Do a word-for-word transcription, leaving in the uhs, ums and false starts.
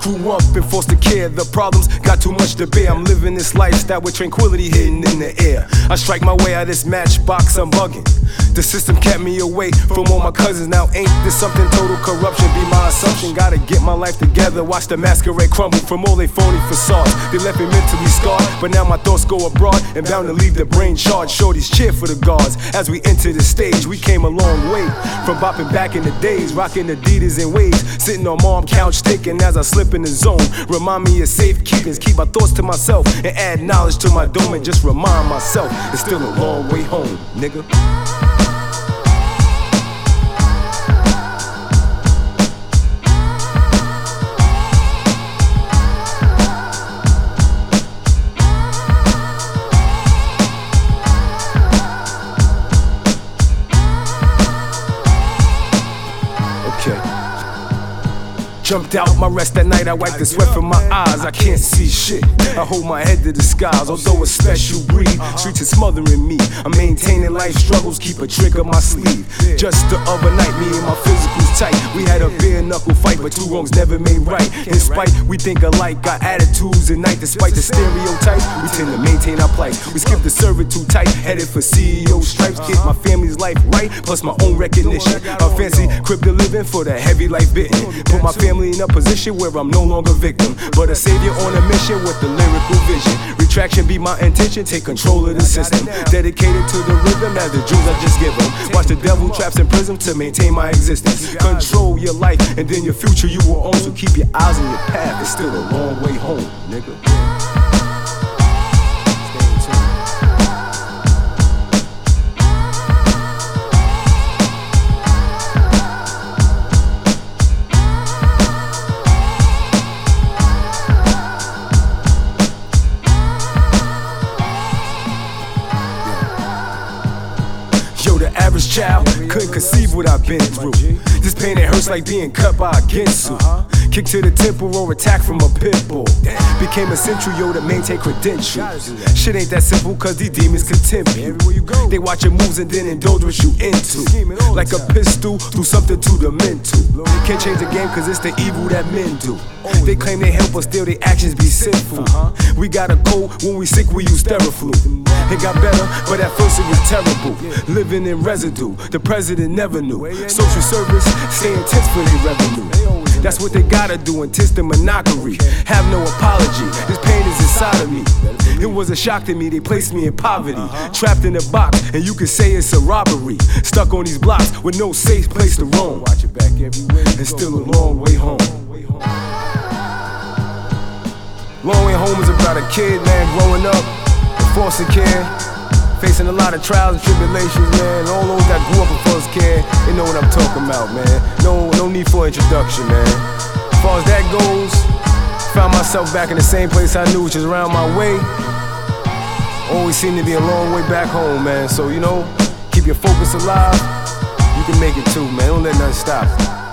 Grew up and forced to care. The problems got too much to bear. I'm living this lifestyle with tranquility hidden in the air. I strike my way out of this matchbox, I'm bugging. The system kept me away from all my cousins. Now ain't this something? Total corruption be my assumption. Gotta get my life together, watch the masquerade crumble from all they phony facades. They left me mentally scarred, but now my thoughts go abroad and bound to leave the brain charged. Shorties cheer for the guards as we enter the stage. We came a long way from bopping back in the days, rocking Adidas and waves, sitting on mom couch thinking as I slip in the zone. Remind me of safekeepings, keep my thoughts to myself and add knowledge to my dome and just remind myself it's still a long way home, nigga. Jumped out my rest that night, I wiped the sweat from my eyes. I can't see shit, I hold my head to the skies. Although a special breed, streets are smothering me. I'm maintaining life struggles, keep a trick up my sleeve. Just the other night, me and my physicals tight. We had a bare knuckle fight, but two wrongs never made right. In spite, we think alike, got attitudes ignite. Despite the stereotypes, we tend to maintain our plight. We skip the servitude tight, headed for C E O stripes. Get my family's life right, plus my own recognition. A fancy crypto living for the heavy life bitten. Put my family in a position where I'm no longer victim, but a savior on a mission with the lyrical vision. Retraction be my intention, take control of the system. Dedicated to the rhythm as the jewels I just give them. Watch the devil traps in prison to maintain my existence. Control your life and then your future you will own. So keep your eyes on your path, it's still a long way home, nigga. The average child couldn't conceive what I've been through. This pain, it hurts like being cut by a Ginsu. Kick to the temple or attack from a pit bull. Became essential, yo, to maintain credentials. Shit ain't that simple, cause these demons can tempt you. They watch your moves and then indulge what you into. Like a pistol, do something to the mental. Can't change the game cause it's the evil that men do. They claim they help, but still their actions be sinful. We got a cold, when we sick we use Theraflu. It got better, but at first it was terrible. Living in residue, the president never knew. Social service, stay intense for their revenue. That's what they gotta do, intense the monopoly. Have no apology, this pain is inside of me. It was a shock to me, they placed me in poverty. Trapped in a box, and you could say it's a robbery. Stuck on these blocks with no safe place to roam. It's still a long way home. Long way home is about a kid, man, growing up in foster care, facing a lot of trials and tribulations, man. All those that grew up in foster care, they know what I'm talking about, man. No, no need for introduction, man. As far as that goes, found myself back in the same place I knew, which is around my way. Always seemed to be a long way back home, man. So, you know, keep your focus alive. You can make it too, man. Don't let nothing stop you.